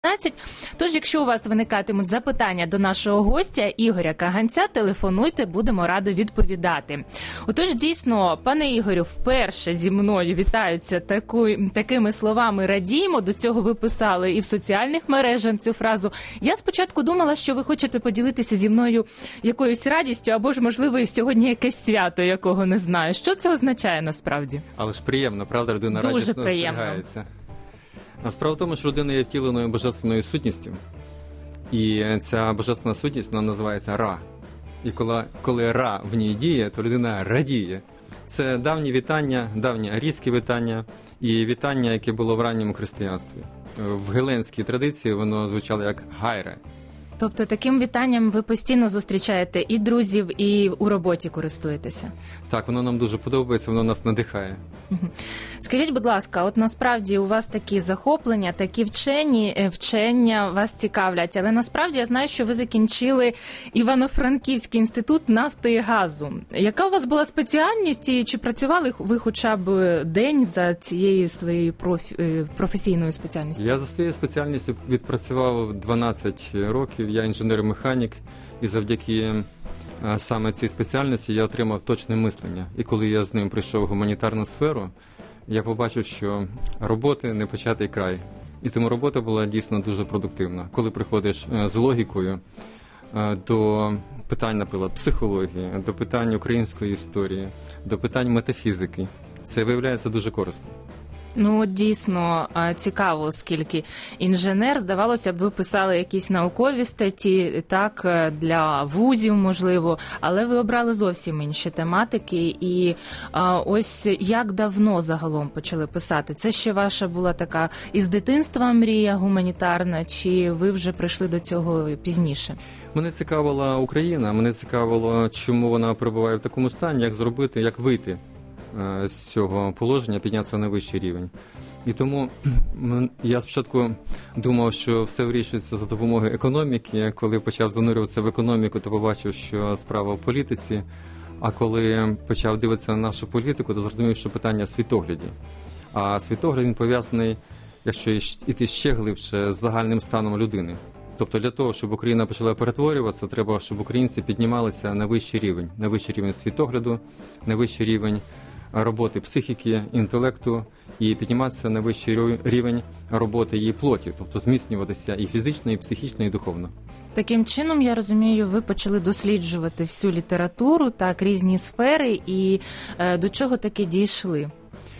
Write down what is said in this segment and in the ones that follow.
16. Тож, якщо у вас виникатимуть запитання до нашого гостя Ігоря Каганця, телефонуйте, будемо раді відповідати. Отож, дійсно, пане Ігорю, вперше зі мною вітаються такими словами «радіємо». До цього ви писали і в соціальних мережах цю фразу. Я спочатку думала, що ви хочете поділитися зі мною якоюсь радістю, або ж, можливо, сьогодні якесь свято, якого не знаю. Що це означає насправді? Але ж приємно, правда, людина дуже радісно приємно. зберігається. А справа в тому, що людина є втіленою божественною сутністю. І ця божественна сутність, вона називається Ра. І коли Ра в ній діє, то людина радіє. Це давні вітання, давні арійські вітання і вітання, яке було в ранньому християнстві. В геленській традиції воно звучало як гайре. Тобто таким вітанням ви постійно зустрічаєте і друзів, і у роботі користуєтеся? Так, воно нам дуже подобається, воно нас надихає. Скажіть, будь ласка, от насправді у вас такі захоплення, такі вчення вас цікавлять, але насправді я знаю, що ви закінчили Івано-Франківський інститут нафти і газу. Яка у вас була спеціальність і чи працювали ви хоча б день за цією своєю професійною спеціальністю? Я за своєю спеціальністю відпрацював 12 років, я інженер-механік, і завдяки саме цій спеціальності я отримав точне мислення. І коли я з ним прийшов в гуманітарну сферу, я побачив, що роботи не початий край. І тому робота була дійсно дуже продуктивна. Коли приходиш з логікою до питань, наприклад, психології, до питань української історії, до питань метафізики, це виявляється дуже корисно. Ну, от дійсно цікаво, оскільки інженер, здавалося б, ви писали якісь наукові статті, так, для вузів, можливо, але ви обрали зовсім інші тематики. І ось як давно загалом почали писати? Це ще ваша була така із дитинства мрія гуманітарна, чи ви вже прийшли до цього пізніше? Мене цікавила Україна, мене цікавило, чому вона перебуває в такому стані, як зробити, як вийти з цього положення, піднятися на вищий рівень. І тому я спочатку думав, що все вирішується за допомогою економіки. Коли почав занурюватися в економіку, то побачив, що справа в політиці. А коли почав дивитися на нашу політику, то зрозумів, що питання в світогляді. А світогляд, він пов'язаний, якщо йти ще глибше, з загальним станом людини. Тобто для того, щоб Україна почала перетворюватися, треба, щоб українці піднімалися на вищий рівень світогляду, на вищий рівень роботи психіки, інтелекту і підніматися на вищий рівень роботи її плоті, тобто зміцнюватися і фізично, і психічно, і духовно. Таким чином, я розумію, ви почали досліджувати всю літературу, так, різні сфери, і до чого таки дійшли?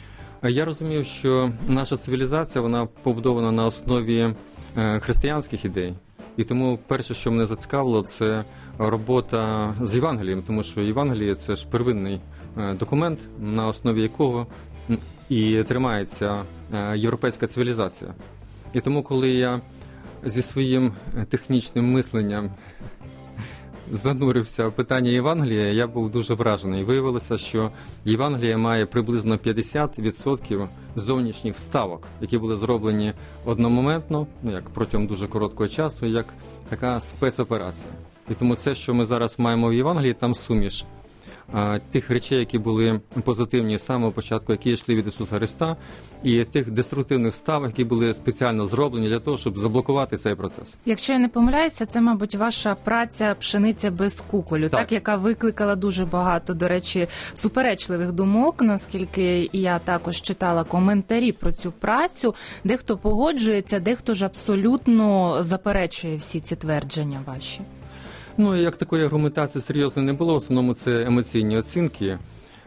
Я розумів, що наша цивілізація, вона побудована на основі християнських ідей. І тому перше, що мене зацікавило, це робота з Євангелієм, тому що Євангеліє – це ж первинний документ, на основі якого і тримається європейська цивілізація. І тому, коли я зі своїм технічним мисленням занурився в питання Євангелія, я був дуже вражений. Виявилося, що Євангелія має приблизно 50% зовнішніх вставок, які були зроблені одномоментно, як протягом дуже короткого часу, як така спецоперація. І тому це, що ми зараз маємо в Євангелії, там суміш тих речей, які були позитивні з самого початку, які йшли від Ісуса Христа, і тих деструктивних вставок, які були спеціально зроблені для того, щоб заблокувати цей процес. Якщо я не помиляюся, це, мабуть, ваша праця «Пшениця без куколю», так, яка викликала дуже багато, до речі, суперечливих думок, наскільки я також читала коментарі про цю працю. Дехто погоджується, дехто ж абсолютно заперечує всі ці твердження ваші. Ну, як такої аргументації серйозної не було, в основному це емоційні оцінки.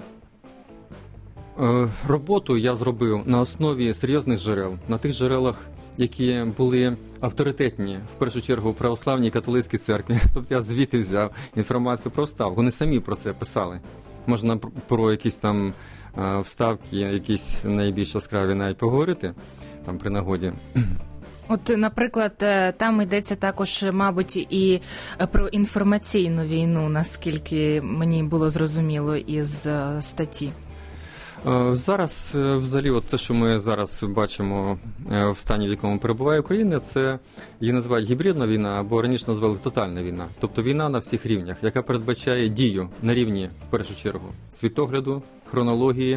Роботу я зробив на основі серйозних джерел, на тих джерелах, які були авторитетні, в першу чергу, в православній католицькій церкві. Тобто я звідти взяв інформацію про вставку. Вони самі про це писали. Можна про якісь там вставки, якісь найбільш яскраві навіть поговорити, там при нагоді. От, наприклад, там йдеться також, мабуть, і про інформаційну війну, наскільки мені було зрозуміло із статті. Зараз, взагалі, от те, що ми зараз бачимо в стані, в якому перебуває Україна, це її називають гібридна війна, або раніше назвали тотальна війна. Тобто війна на всіх рівнях, яка передбачає дію на рівні, в першу чергу, світогляду, хронології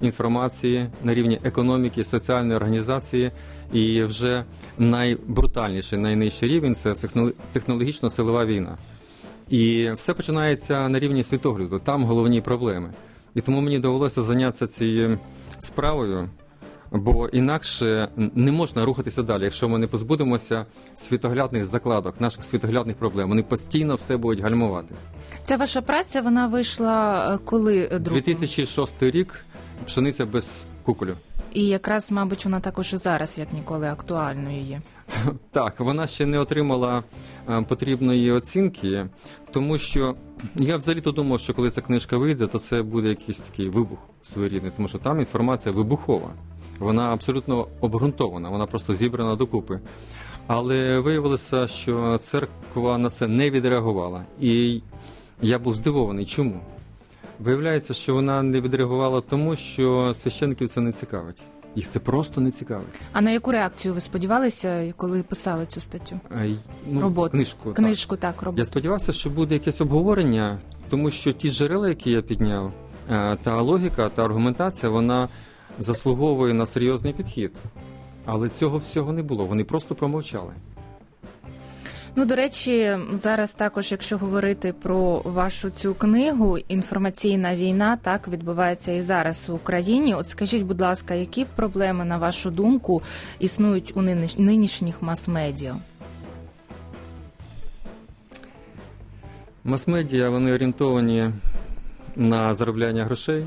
інформації, на рівні економіки, соціальної організації. І вже найбрутальніший, найнижчий рівень – це технологічно-силова війна. І все починається на рівні світогляду, там головні проблеми. І тому мені довелося зайнятися цією справою, бо інакше не можна рухатися далі, якщо ми не позбудемося світоглядних закладок, наших світоглядних проблем. Вони постійно все будуть гальмувати. Ця ваша праця, вона вийшла коли друком? 2006 рік «Пшениця без куколю». І якраз, мабуть, вона також і зараз, як ніколи, актуальною є. Так, вона ще не отримала потрібної оцінки, тому що я взагалі-то думав, що коли ця книжка вийде, то це буде якийсь такий вибух своєрідний, тому що там інформація вибухова. Вона абсолютно обґрунтована, вона просто зібрана докупи. Але виявилося, що церква на це не відреагувала. І я був здивований. Чому? Виявляється, що вона не відреагувала тому, що священників це не цікавить. Їх це просто не цікавить. А на яку реакцію ви сподівалися, коли писали цю статтю? Роботу. Книжку, так, роботу. Я сподівався, що буде якесь обговорення, тому що ті джерела, які я підняв, та логіка, та аргументація, вона заслуговує на серйозний підхід. Але цього всього не було, вони просто промовчали. Ну, до речі, зараз також, якщо говорити про вашу цю книгу, інформаційна війна, так, відбувається і зараз в Україні. От скажіть, будь ласка, які проблеми, на вашу думку, існують у нинішніх мас-медіа? Мас-медіа, вони орієнтовані на заробляння грошей,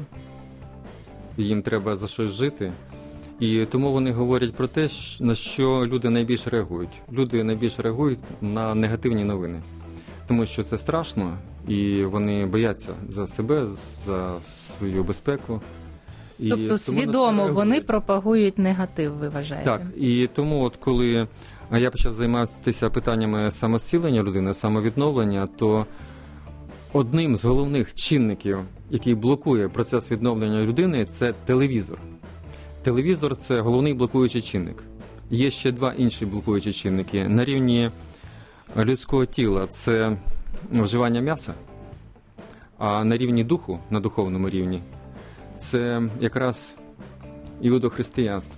їм треба за щось жити. І тому вони говорять про те, на що люди найбільше реагують. Люди найбільше реагують на негативні новини. Тому що це страшно, і вони бояться за себе, за свою безпеку. І тобто свідомо вони пропагують негатив, ви вважаєте? Так, і тому от коли я почав займатися питаннями самозцілення людини, самовідновлення, то одним з головних чинників, який блокує процес відновлення людини, це телевізор. Телевізор – це головний блокуючий чинник. Є ще два інші блокуючі чинники. На рівні людського тіла – це вживання м'яса, а на рівні духу, на духовному рівні, це якраз іудохристиянство.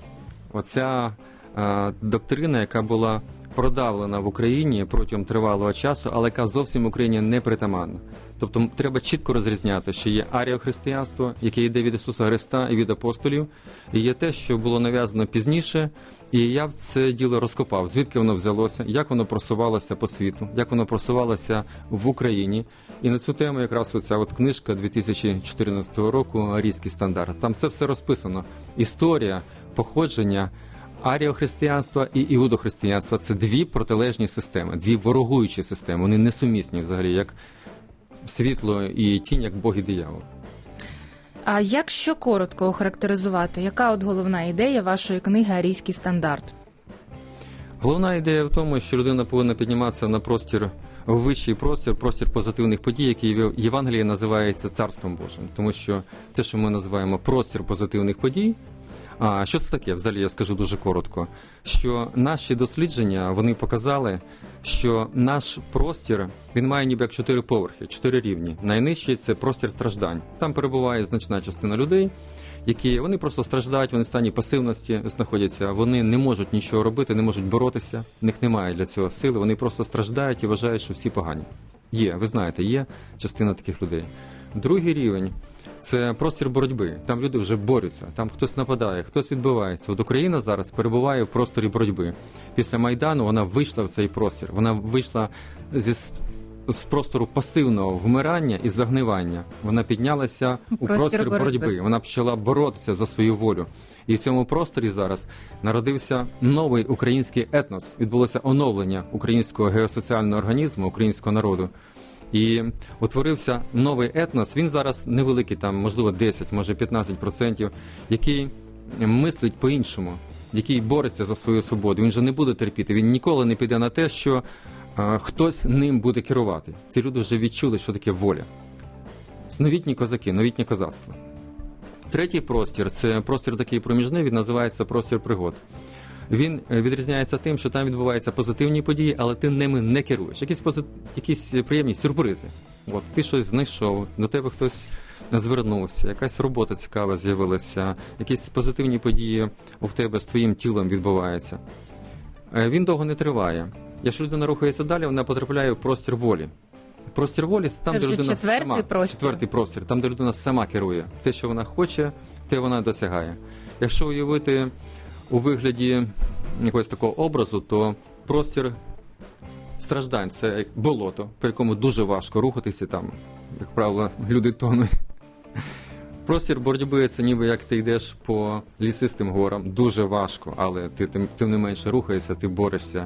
Оця доктрина, яка була продавлена в Україні протягом тривалого часу, але яка зовсім Україні не притаманна. Тобто треба чітко розрізняти, що є аріохристиянство, яке йде від Ісуса Христа і від апостолів, і є те, що було нав'язано пізніше, і я в це діло розкопав, звідки воно взялося, як воно просувалося по світу, як воно просувалося в Україні. І на цю тему якраз оця от книжка 2014 року «Арійський стандарт». Там це все розписано. Історія, походження аріохристиянства і іудохристиянства – це дві протилежні системи, дві ворогуючі системи. Вони несумісні взагалі, як світло і тінь, як Бог і диявол. А якщо коротко охарактеризувати, яка от головна ідея вашої книги «Арійський стандарт»? Головна ідея в тому, що людина повинна підніматися на простір, в вищий простір, простір позитивних подій, який в Євангелії називається Царством Божим. Тому що це, що ми називаємо простір позитивних подій, а що це таке? Взагалі я скажу дуже коротко, що наші дослідження, вони показали, що наш простір, він має ніби як 4 поверхи, 4 рівні. Найнижчий – це простір страждань. Там перебуває значна частина людей, які вони просто страждають, вони в стані пасивності знаходяться, вони не можуть нічого робити, не можуть боротися, в них немає для цього сили, вони просто страждають і вважають, що всі погані. Є, ви знаєте, є частина таких людей. Другий рівень – це простір боротьби. Там люди вже борються, там хтось нападає, хтось відбивається. От Україна зараз перебуває в просторі боротьби. Після Майдану вона вийшла в цей простір. Вона вийшла з простору пасивного вмирання і загнивання. Вона піднялася у простір боротьби. Вона почала боротися за свою волю. І в цьому просторі зараз народився новий український етнос. Відбулося оновлення українського геосоціального організму, українського народу. І утворився новий етнос, він зараз невеликий, там, можливо, 10, може 15%, який мислить по-іншому, який бореться за свою свободу. Він вже не буде терпіти, він ніколи не піде на те, що хтось ним буде керувати. Ці люди вже відчули, що таке воля. Новітні козаки, новітнє козацтво. Третій простір – це простір такий проміжний, він називається простір пригод. Він відрізняється тим, що там відбуваються позитивні події, але ти ними не керуєш. Якісь приємні сюрпризи. От, ти щось знайшов, до тебе хтось звернувся, якась робота цікава з'явилася, якісь позитивні події у тебе з твоїм тілом відбуваються. Він довго не триває. Якщо людина рухається далі, вона потрапляє в простір волі. Простір волі – там, де людина сама. Четвертий простір, там, де людина сама керує. Те, що вона хоче, те вона досягає. Якщо уявити у вигляді якогось такого образу, то простір страждань – це як болото, по якому дуже важко рухатися, там, як правило, люди тонуть. Простір боротьби – це ніби як ти йдеш по лісистим горам, дуже важко, але ти тим не менше рухаєшся, ти борешся.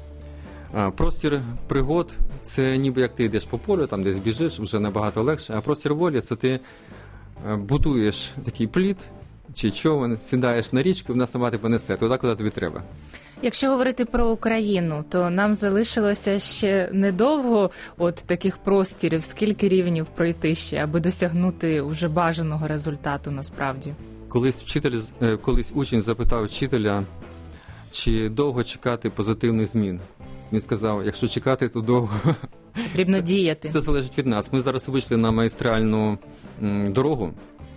Простір пригод – це ніби як ти йдеш по полю, там десь біжиш, вже набагато легше, а простір волі – це ти будуєш такий плід чи човен, сідаєш на річку, вона сама тебе несе туди, куди тобі треба. Якщо говорити про Україну, то нам залишилося ще недовго от таких простірів, скільки рівнів пройти ще, аби досягнути вже бажаного результату насправді. Колись учень запитав вчителя, чи довго чекати позитивних змін. Він сказав, якщо чекати, то довго. Потрібно діяти. Це залежить від нас. Ми зараз вийшли на магістральну дорогу.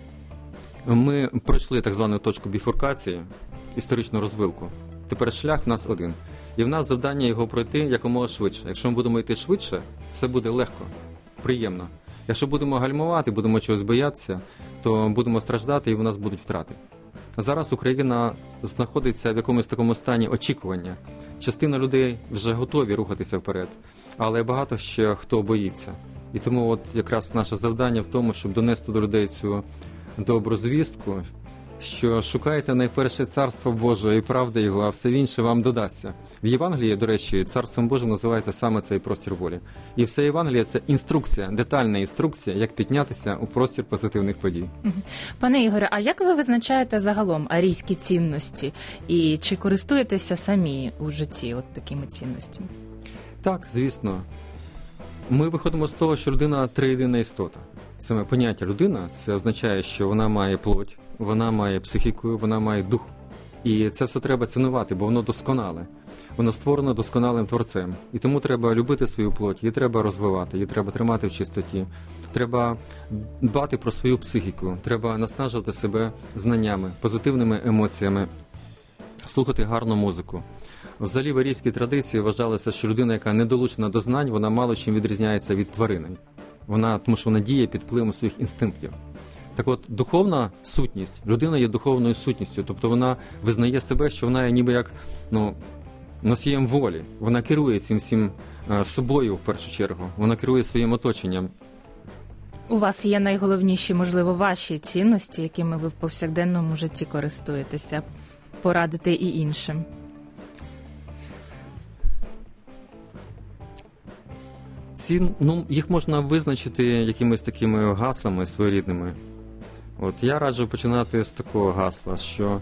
Ми пройшли так звану точку біфуркації, історичну розвилку. Тепер шлях в нас один. І в нас завдання його пройти якомога швидше. Якщо ми будемо йти швидше, це буде легко, приємно. Якщо будемо гальмувати, будемо чогось боятися, то будемо страждати і в нас будуть втрати. Зараз Україна знаходиться в якомусь такому стані очікування. Частина людей вже готові рухатися вперед, але багато ще хто боїться. І тому от якраз наше завдання в тому, щоб донести до людей цю добру звістку, що шукайте найперше Царство Боже і правди Його, а все інше вам додасться. В Євангелії, до речі, Царством Божим називається саме цей простір волі. І все Євангеліє – це інструкція, детальна інструкція, як піднятися у простір позитивних подій. Пане Ігоре, а як ви визначаєте загалом арійські цінності? І чи користуєтеся самі у житті от такими цінностями? Так, звісно. Ми виходимо з того, що людина – триєдина істота. Саме поняття людина – це означає, що вона має плоть, вона має психіку, вона має дух. І це все треба цінувати, бо воно досконале. Воно створено досконалим Творцем. І тому треба любити свою плоть, її треба розвивати, її треба тримати в чистоті. Треба дбати про свою психіку, треба наснажувати себе знаннями, позитивними емоціями, слухати гарну музику. Взагалі в арійській традиції вважалося, що людина, яка не долучена до знань, вона мало чим відрізняється від тварини. Тому що вона діє під впливом своїх інстинктів. Так от, духовна сутність, людина є духовною сутністю, тобто вона визнає себе, що вона є ніби як носієм волі. Вона керує цим всім собою в першу чергу, вона керує своїм оточенням. У вас є найголовніші, можливо, ваші цінності, якими ви в повсякденному житті користуєтеся, порадите і іншим? Їх можна визначити якимись такими гаслами своєрідними. От я раджу починати з такого гасла, що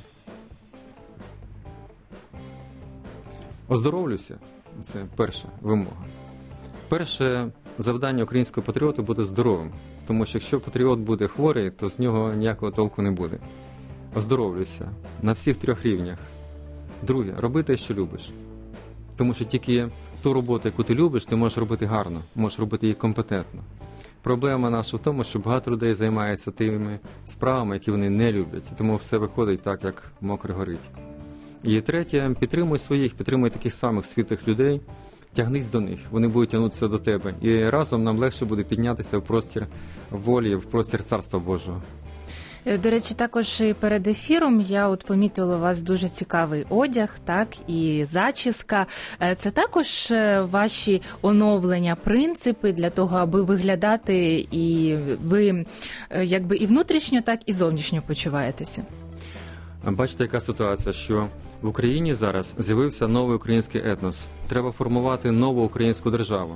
оздоровлюся – це перша вимога. Перше завдання українського патріота – бути здоровим, тому що якщо патріот буде хворий, то з нього ніякого толку не буде. Оздоровлюся на всіх 3 рівнях. Друге – роби те, що любиш. Тому що тільки ту роботу, яку ти любиш, ти можеш робити гарно, можеш робити її компетентно. Проблема наша в тому, що багато людей займаються тими справами, які вони не люблять. Тому все виходить так, як мокре горить. І третє, підтримуй таких самих світлих людей, тягнись до них, вони будуть тягнутися до тебе. І разом нам легше буде піднятися в простір волі, в простір Царства Божого. До речі, також перед ефіром я от помітила у вас дуже цікавий одяг, так, і зачіска. Це також ваші оновлення, принципи для того, аби виглядати, і ви якби і внутрішньо, так і зовнішньо почуваєтеся? Бачите, яка ситуація, що в Україні зараз з'явився новий український етнос. Треба формувати нову українську державу.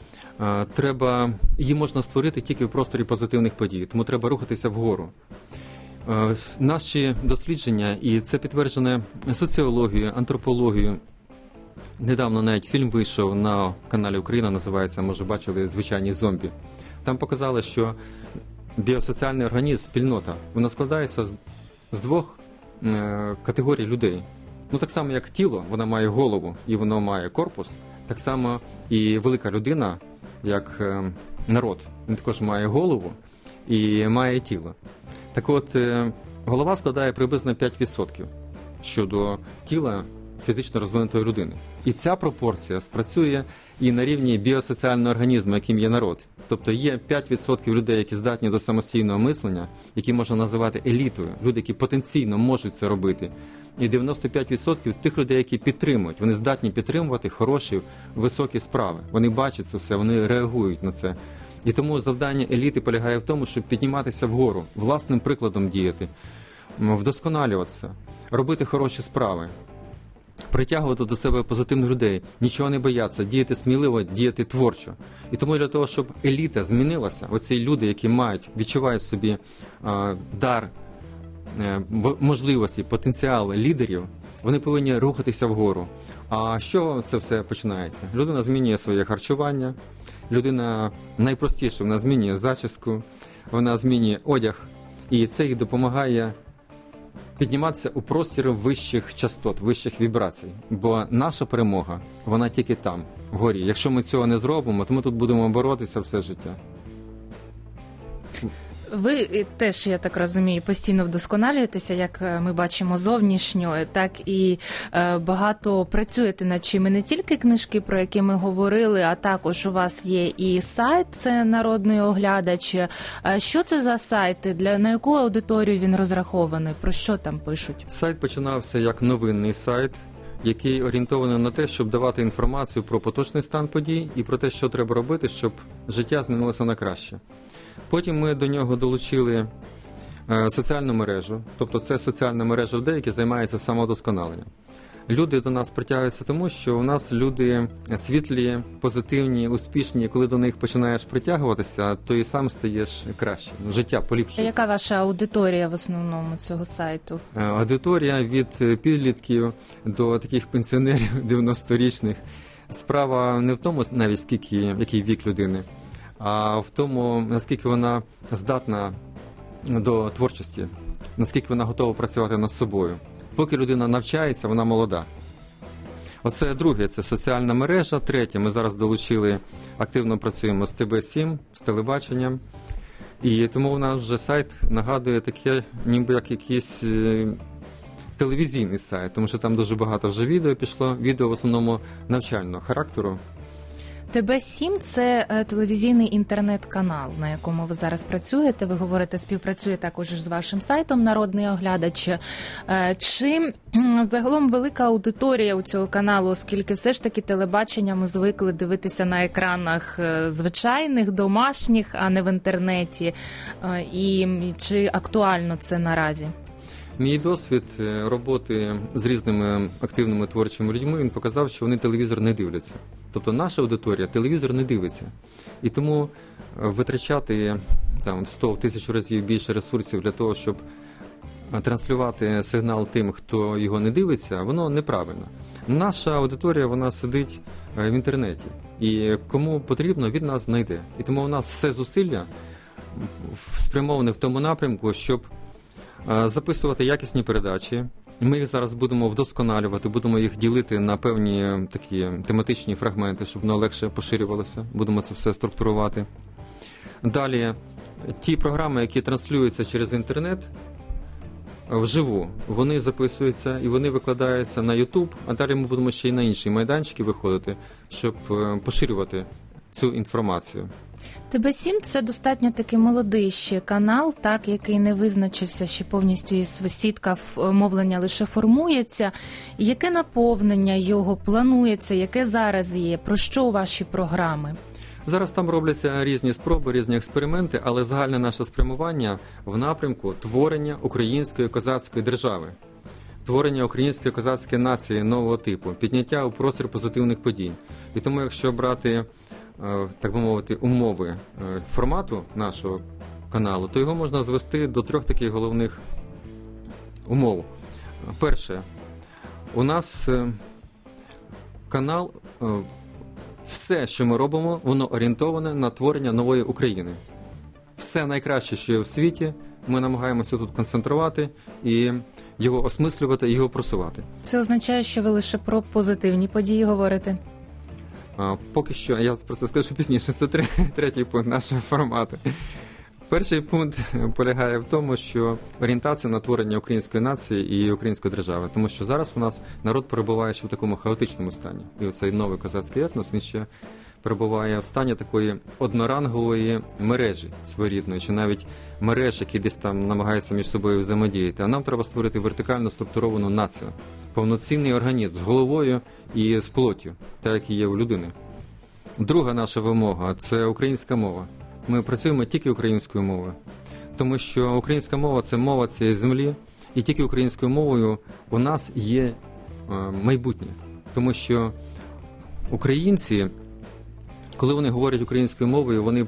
Її можна створити тільки в просторі позитивних подій, тому треба рухатися вгору. Наші дослідження, і це підтверджене соціологією, антропологією. Недавно навіть фільм вийшов на каналі Україна, називається, може бачили, «Звичайні зомбі». Там показали, що біосоціальний організм, спільнота, вона складається з 2 категорій людей. Так само, як тіло, вона має голову і воно має корпус, так само і велика людина, як народ, він також має голову і має тіло. Так от, голова складає приблизно 5% щодо тіла фізично розвинутої людини. І ця пропорція спрацює і на рівні біосоціального організму, яким є народ. Тобто є 5% людей, які здатні до самостійного мислення, які можна називати елітою, люди, які потенційно можуть це робити. І 95% тих людей, які підтримують, вони здатні підтримувати хороші, високі справи. Вони бачать це все, вони реагують на це. І тому завдання еліти полягає в тому, щоб підніматися вгору, власним прикладом діяти, вдосконалюватися, робити хороші справи, притягувати до себе позитивних людей, нічого не боятися, діяти сміливо, діяти творчо. І тому для того, щоб еліта змінилася, оці люди, які відчувають в собі дар, можливості, потенціал лідерів, вони повинні рухатися вгору. А з чого це все починається? Людина змінює своє харчування, людина найпростіше, вона змінює зачіску, вона змінює одяг, і це їй допомагає підніматися у простір вищих частот, вищих вібрацій. Бо наша перемога, вона тільки там, вгорі. Якщо ми цього не зробимо, то ми тут будемо боротися все життя. Ви теж, я так розумію, постійно вдосконалюєтеся, як ми бачимо зовнішньо, так і багато працюєте над чим. І не тільки книжки, про які ми говорили, а також у вас є і сайт, це «Народний оглядач». Що це за сайт? На яку аудиторію він розрахований? Про що там пишуть? Сайт починався як новинний сайт, який орієнтований на те, щоб давати інформацію про поточний стан подій і про те, що треба робити, щоб життя змінилося на краще. Потім ми до нього долучили соціальну мережу, тобто це соціальна мережа людей, які займаються самовдосконаленням. Люди до нас притягуються тому, що у нас люди світлі, позитивні, успішні. Коли до них починаєш притягуватися, то і сам стаєш краще. Життя поліпшується. Яка ваша аудиторія в основному цього сайту? Аудиторія від підлітків до таких пенсіонерів 90-річних. Справа не в тому, навіть який вік людини, а в тому, наскільки вона здатна до творчості, наскільки вона готова працювати над собою. Поки людина навчається, вона молода. Оце друге, це соціальна мережа. Третє, ми зараз долучили, активно працюємо з ТБ7, з телебаченням. І тому у нас вже сайт нагадує таке, ніби як якийсь телевізійний сайт, тому що там дуже багато вже відео пішло, відео в основному навчального характеру. ТБ7 – це телевізійний інтернет-канал, на якому ви зараз працюєте. Ви говорите, співпрацює також з вашим сайтом «Народний оглядач». Чи загалом велика аудиторія у цього каналу, оскільки все ж таки телебачення ми звикли дивитися на екранах звичайних, домашніх, а не в інтернеті? І чи актуально це наразі? Мій досвід роботи з різними активними творчими людьми, він показав, що вони телевізор не дивляться. Тобто наша аудиторія телевізор не дивиться. І тому витрачати 100 тисяч разів більше ресурсів для того, щоб транслювати сигнал тим, хто його не дивиться, воно неправильно. Наша аудиторія, вона сидить в інтернеті. І кому потрібно, він нас знайде. І тому у нас все зусилля спрямоване в тому напрямку, щоб записувати якісні передачі. Ми їх зараз будемо вдосконалювати, будемо їх ділити на певні такі тематичні фрагменти, щоб воно легше поширювалося. Будемо це все структурувати. Далі, ті програми, які транслюються через інтернет вживу, вони записуються і вони викладаються на YouTube, а далі ми будемо ще й на інші майданчики виходити, щоб поширювати цю інформацію. ТБ7 – це достатньо такий молодий ще канал, так, який не визначився ще повністю, і сітка мовлення лише формується. Яке наповнення його планується, яке зараз є? Про що ваші програми? Зараз там робляться різні спроби, різні експерименти, але загальне наше спрямування в напрямку творення української козацької держави, творення української козацької нації нового типу, підняття у простір позитивних подій. І тому, якщо брати, так би мовити, умови формату нашого каналу, то його можна звести до трьох таких головних умов. Перше, у нас канал, все, що ми робимо, воно орієнтоване на творення нової України. Все найкраще, що є в світі, ми намагаємося тут концентрувати і його осмислювати, і його просувати. Це означає, що ви лише про позитивні події говорите? Поки що, я про це скажу пізніше, це третій пункт нашого формату. Перший пункт полягає в тому, що орієнтація на творення української нації і української держави. Тому що зараз у нас народ перебуває ще в такому хаотичному стані. І оцей новий козацький етнос, він ще перебуває в стані такої однорангової мережі своєрідної, чи навіть мереж, які десь там намагаються між собою взаємодіяти. А нам треба створити вертикально структуровану націю, повноцінний організм з головою і з плоттю, так як і є у людини. Друга наша вимога – це українська мова. Ми працюємо тільки українською мовою, тому що українська мова – це мова цієї землі, і тільки українською мовою у нас є майбутнє. Тому що українці, коли вони говорять українською мовою,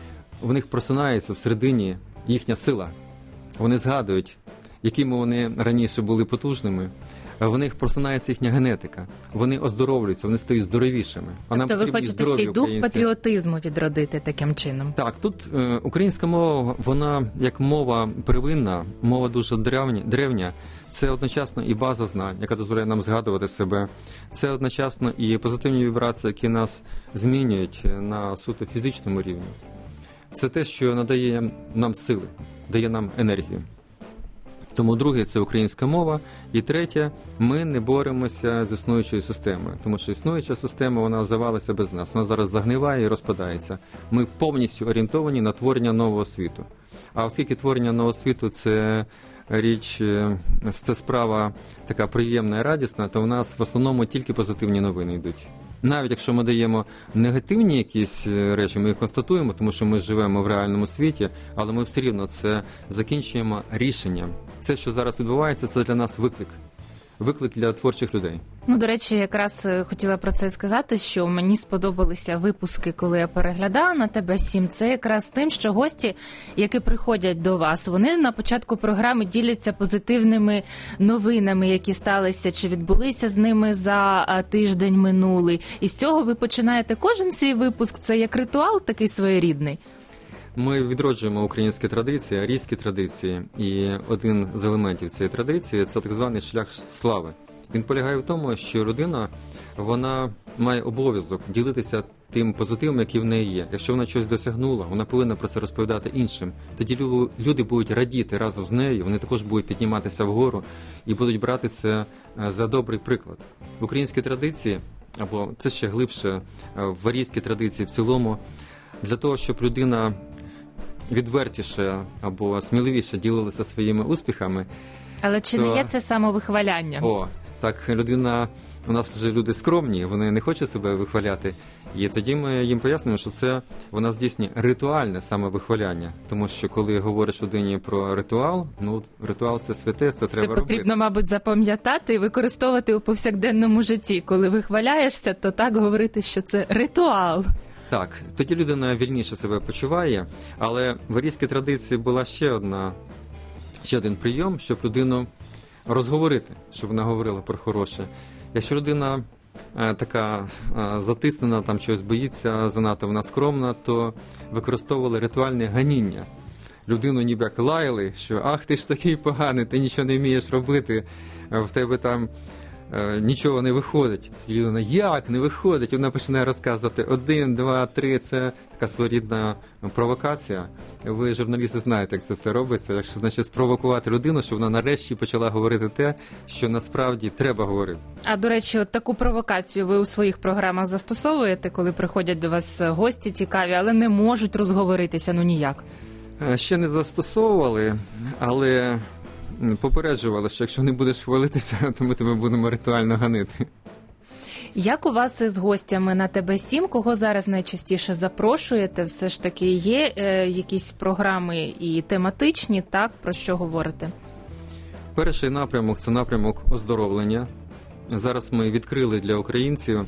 в них просинається всередині їхня сила. Вони згадують, якими вони раніше були потужними. В них просинається їхня генетика. Вони оздоровлюються, вони стають здоровішими. Тобто ви хочете ще й дух патріотизму відродити таким чином? Так, тут українська мова, вона як мова первинна, мова дуже древня. Це одночасно і база знань, яка дозволяє нам згадувати себе. Це одночасно і позитивні вібрації, які нас змінюють на суто фізичному рівні. Це те, що надає нам сили, дає нам енергію. Тому друге – це українська мова. І третє – ми не боремося з існуючою системою. Тому що існуюча система, вона завалиться без нас. Вона зараз загниває і розпадається. Ми повністю орієнтовані на творення нового світу. А оскільки творення нового світу – це річ, це справа така приємна і радісна, то в нас в основному тільки позитивні новини йдуть. Навіть якщо ми даємо негативні якісь речі, ми їх констатуємо, тому що ми живемо в реальному світі, але ми все рівно це закінчуємо рішенням. Це, що зараз відбувається, це для нас виклик. Виклик для творчих людей. До речі, якраз хотіла про це сказати, що мені сподобалися випуски, коли я переглядала на ТБ7. Це якраз тим, що гості, які приходять до вас, вони на початку програми діляться позитивними новинами, які сталися чи відбулися з ними за тиждень минулий. І з цього ви починаєте кожен свій випуск. Це як ритуал такий своєрідний. Ми відроджуємо українські традиції, арійські традиції, і один з елементів цієї традиції – це так званий шлях слави. Він полягає в тому, що людина, вона має обов'язок ділитися тим позитивом, який в неї є. Якщо вона щось досягнула, вона повинна про це розповідати іншим. Тоді люди будуть радіти разом з нею, вони також будуть підніматися вгору і будуть брати це за добрий приклад. В українській традиції, або це ще глибше, в арійській традиції в цілому, для того, щоб людина відвертіше або сміливіше ділилася своїми успіхами. Але чи не є це самовихваляння? Так, людина, у нас вже люди скромні, вони не хочуть себе вихваляти. І тоді ми їм пояснюємо, що це вона здійснює ритуальне самовихваляння. Тому що коли говориш людині про ритуал, ритуал це святе, це треба робити. Це потрібно, мабуть, запам'ятати і використовувати у повсякденному житті. Коли вихваляєшся, то так говорити, що це ритуал. Так, тоді людина вільніше себе почуває, але в арійській традиції була ще один прийом, щоб людину розговорити, щоб вона говорила про хороше. Якщо людина така затиснена, там чогось боїться, занадто вона скромна, то використовували ритуальне ганіння. Людину ніби як лаяли, що «ах, ти ж такий поганий, ти нічого не вмієш робити, в тебе там нічого не виходить». І людина, як не виходить? Вона починає розказувати 1, 2, 3, це така своєрідна провокація. Ви, журналісти, знаєте, як це все робиться. Якщо, значить, спровокувати людину, щоб вона нарешті почала говорити те, що насправді треба говорити. А, до речі, от таку провокацію ви у своїх програмах застосовуєте, коли приходять до вас гості цікаві, але не можуть розговоритися, ніяк? Ще не застосовували, але попереджували, що якщо не будеш хвалитися, то ми тебе будемо ритуально ганити. Як у вас з гостями на ТБ7? Кого зараз найчастіше запрошуєте? Все ж таки є якісь програми і тематичні, так? Про що говорите? Перший напрямок – це напрямок оздоровлення. Зараз ми відкрили для українців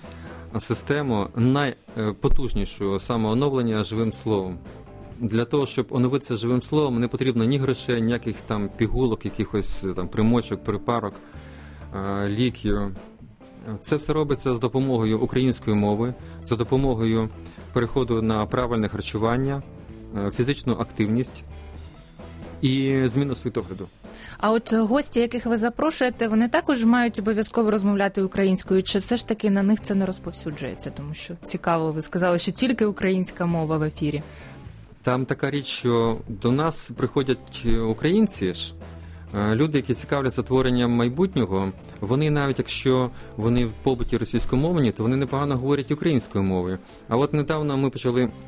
систему найпотужнішого самооновлення живим словом. Для того, щоб оновитися живим словом, не потрібно ні грошей, ніяких там пігулок, якихось там примочок, припарок, ліків. Це все робиться з допомогою української мови, за допомогою переходу на правильне харчування, фізичну активність і зміну світогляду. А от гості, яких ви запрошуєте, вони також мають обов'язково розмовляти українською, чи все ж таки на них це не розповсюджується? Тому що цікаво, ви сказали, що тільки українська мова в ефірі. Там така річ, що до нас приходять українці ж, люди, які цікавляться творенням майбутнього, вони навіть якщо вони в побуті російськомовні, то вони непогано говорять українською мовою. А от недавно ми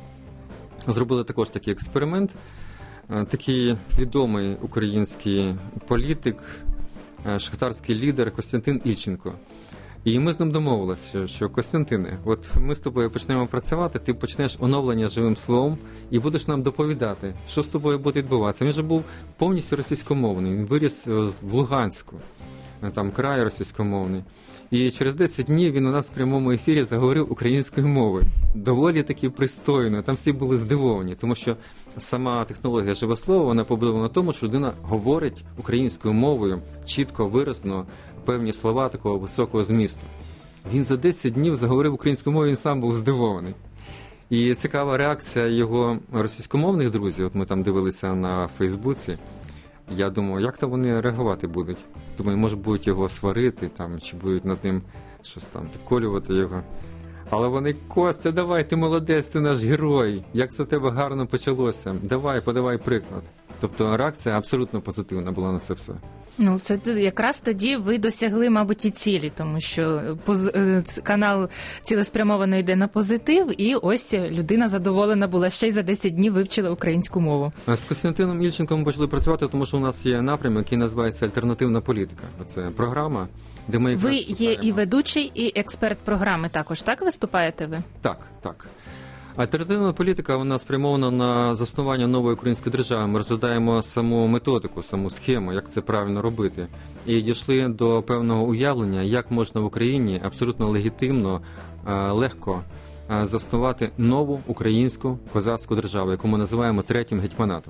зробили також такий експеримент. Такий відомий український політик, шахтарський лідер Костянтин Ільченко. І ми з ним домовилися, що Костянтине, от ми з тобою почнемо працювати, ти почнеш оновлення живим словом і будеш нам доповідати, що з тобою буде відбуватися. Він же був повністю російськомовний, він виріс в Луганську, там край російськомовний. І через 10 днів він у нас в прямому ефірі заговорив українською мовою. Доволі таки пристойно, там всі були здивовані, тому що сама технологія живе слово, вона побудована на тому, що людина говорить українською мовою, чітко, виразно, певні слова такого високого змісту. Він за 10 днів заговорив українською мовою, він сам був здивований. І цікава реакція його російськомовних друзів, от ми там дивилися на Фейсбуці, я думаю, як там вони реагувати будуть? Думаю, може будуть його сварити, там, чи будуть над ним щось там підколювати його. Але вони: Костя, давай, ти молодець, ти наш герой, як це у тебе гарно почалося, давай, подавай приклад. Тобто реакція абсолютно позитивна була на це все. Ну, це якраз тоді ви досягли, мабуть, і цілі, тому що канал цілеспрямовано йде на позитив, і ось людина задоволена була, ще й за 10 днів вивчила українську мову. З Костянтином Ільченком ми почали працювати, тому що у нас є напрямок, який називається «Альтернативна політика». Це програма, де ми... Ви є і ведучий, і експерт програми також, так виступаєте ви? Так. Альтернативна політика, вона спрямована на заснування нової української держави. Ми розглядаємо саму методику, саму схему, як це правильно робити. І дійшли до певного уявлення, як можна в Україні абсолютно легітимно, легко заснувати нову українську козацьку державу, яку ми називаємо третім гетьманатом.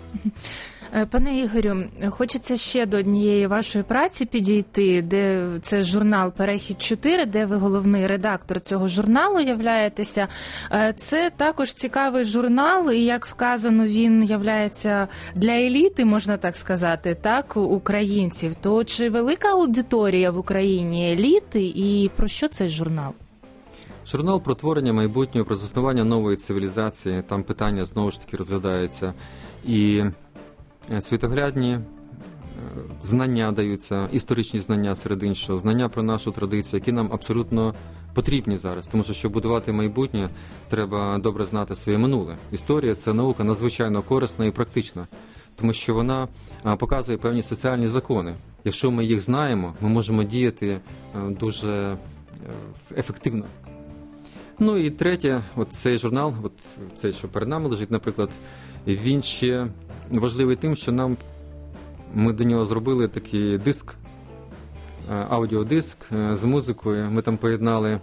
Пане Ігорю, хочеться ще до однієї вашої праці підійти, де це журнал «Перехід-4», де ви головний редактор цього журналу являєтеся. Це також цікавий журнал, і, як вказано, він являється для еліти, можна так сказати, так, українців. То чи велика аудиторія в Україні еліти, і про що цей журнал? Журнал про творення майбутнього, про заснування нової цивілізації. Там питання знову ж таки розглядаються і світоглядні знання даються, історичні знання серед іншого, знання про нашу традицію, які нам абсолютно потрібні зараз. Тому що, щоб будувати майбутнє, треба добре знати своє минуле. Історія – це наука надзвичайно корисна і практична, тому що вона показує певні соціальні закони. Якщо ми їх знаємо, ми можемо діяти дуже ефективно. Ну і третє, от цей журнал, от цей, що перед нами лежить, наприклад, він ще важливий тим, що ми до нього зробили такий диск, аудіодиск з музикою. Ми там поєднали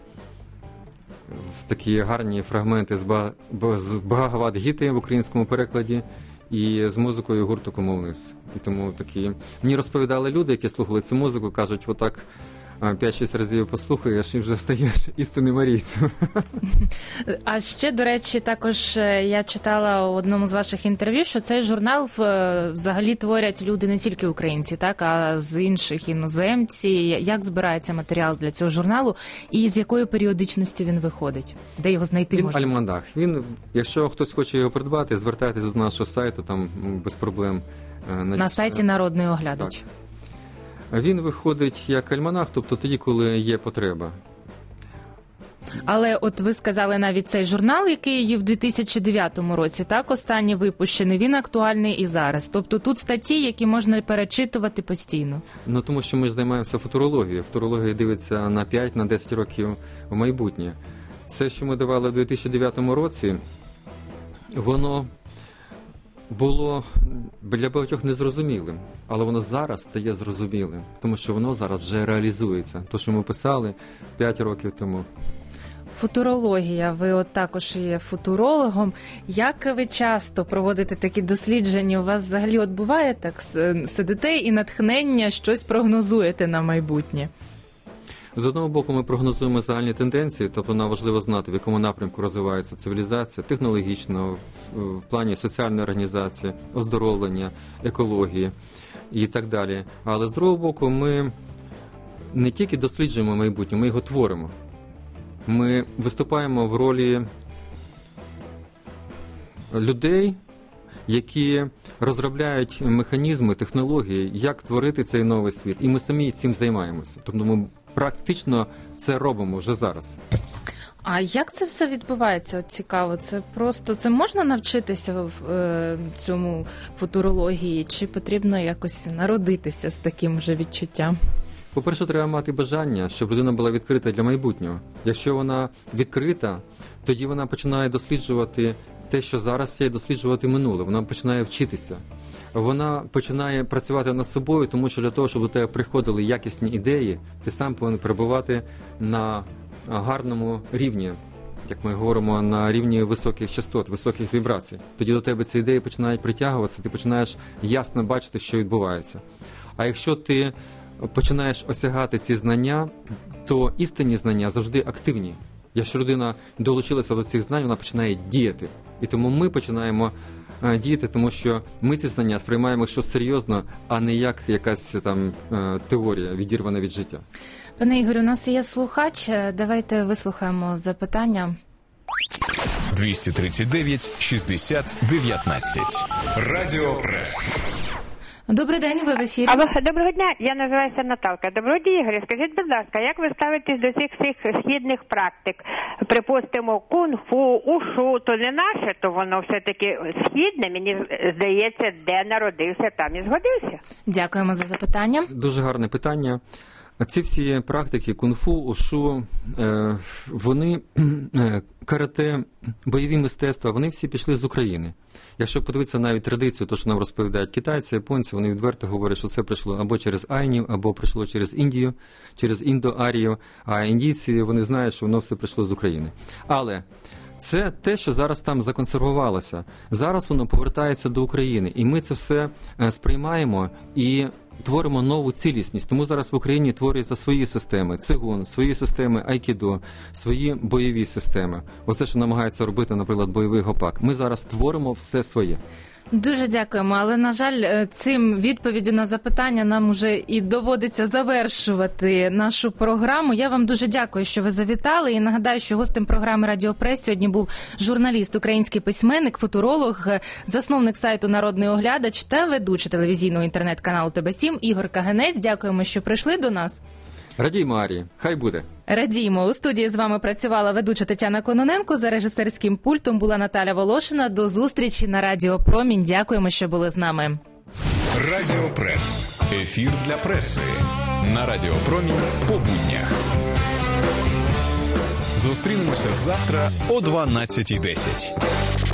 в такі гарні фрагменти з Бхагавад-гіти в українському перекладі і з музикою гурту «Комунис». І тому такі... Мені розповідали люди, які слухали цю музику, кажуть, отак 5-6 разів послухаєш і вже стаєш істинним арійцем. А ще, до речі, також я читала у одному з ваших інтерв'ю, що цей журнал взагалі творять люди не тільки українці, так, а з інших іноземці. Як збирається матеріал для цього журналу і з якої періодичності він виходить? Де його знайти можна? Він альманах. Якщо хтось хоче його придбати, звертайтеся до нашого сайту, там без проблем. На сайті «Народний оглядач». Так. Він виходить як альманах, тобто тоді, коли є потреба. Але от ви сказали навіть цей журнал, який є в 2009 році, так, останній випущений, він актуальний і зараз. Тобто тут статті, які можна перечитувати постійно. Ну, тому що ми ж займаємося футурологією. Футурологія дивиться на 5-10 років в майбутнє. Це, що ми давали в 2009 році, воно було для багатьох незрозумілим, але воно зараз стає зрозумілим, тому що воно зараз вже реалізується. То, що ми писали 5 років тому. Футурологія. Ви от також є футурологом. Як ви часто проводите такі дослідження? У вас взагалі от буває так, сидите і натхнення, щось прогнозуєте на майбутнє? З одного боку, ми прогнозуємо загальні тенденції, тобто нам важливо знати, в якому напрямку розвивається цивілізація, технологічно, в плані соціальної організації, оздоровлення, екології і так далі. Але з другого боку, ми не тільки досліджуємо майбутнє, ми його творимо. Ми виступаємо в ролі людей, які розробляють механізми, технології, як творити цей новий світ. І ми самі цим займаємося. Тобто ми практично це робимо вже зараз. А як це все відбувається? От цікаво, це можна навчитися в цьому футурології, чи потрібно якось народитися з таким же відчуттям? По-перше, треба мати бажання, щоб людина була відкрита для майбутнього. Якщо вона відкрита, тоді вона починає досліджувати те, що зараз є, досліджувати минуле. Вона починає вчитися. Вона починає працювати над собою, тому що для того, щоб до тебе приходили якісні ідеї, ти сам повинен перебувати на гарному рівні, як ми говоримо, на рівні високих частот, високих вібрацій. Тоді до тебе ці ідеї починають притягуватися, ти починаєш ясно бачити, що відбувається. А якщо ти починаєш осягати ці знання, то істинні знання завжди активні. Якщо людина долучилася до цих знань, вона починає діяти. І тому ми починаємо діяти, тому що ми ці знання сприймаємо щось серйозно, а не як якась там теорія, відірвана від життя. Пане Ігорю, у нас є слухач. Давайте вислухаємо запитання. 239 60 19. Радіо Прес. Добрий день, ви в ефірі. Доброго дня, я називаюся Наталка. Доброго дня, Ігорю. Скажіть, будь ласка, як ви ставитесь до цих східних практик? Припустимо, кунг-фу, ушу, то не наше, то воно все-таки східне, мені здається, де народився, там і згодився. Дякуємо за запитання. Дуже гарне питання. Ці всі практики кунг-фу, ушу, вони, карате, бойові мистецтва, вони всі пішли з України. Якщо подивитися навіть традицію, то, що нам розповідають китайці, японці, вони відверто говорять, що це прийшло або через айнів, або прийшло через Індію, через індоарію, а індійці, вони знають, що воно все прийшло з України. Але це те, що зараз там законсервувалося. Зараз воно повертається до України, і ми це все сприймаємо і творимо нову цілісність. Тому зараз в Україні творюються свої системи цигун, свої системи айкідо, свої бойові системи. Оце, що намагається робити, наприклад, бойовий гопак. Ми зараз творимо все своє. Дуже дякуємо, але, на жаль, цим відповіддю на запитання нам уже і доводиться завершувати нашу програму. Я вам дуже дякую, що ви завітали, і нагадаю, що гостем програми «Радіо Прес» сьогодні був журналіст, український письменник, футуролог, засновник сайту «Народний оглядач» та ведучий телевізійного інтернет-каналу ТБ7 Ігор Каганець. Дякуємо, що прийшли до нас. Радіймо, Арії. Хай буде. Радіємо. У студії з вами працювала ведуча Тетяна Кононенко. За режисерським пультом була Наталя Волошина. До зустрічі на Радіо Промінь. Дякуємо, що були з нами. Радіо Прес. Ефір для преси. На Радіо Промінь по буднях. Зустрінемося завтра о 12:10.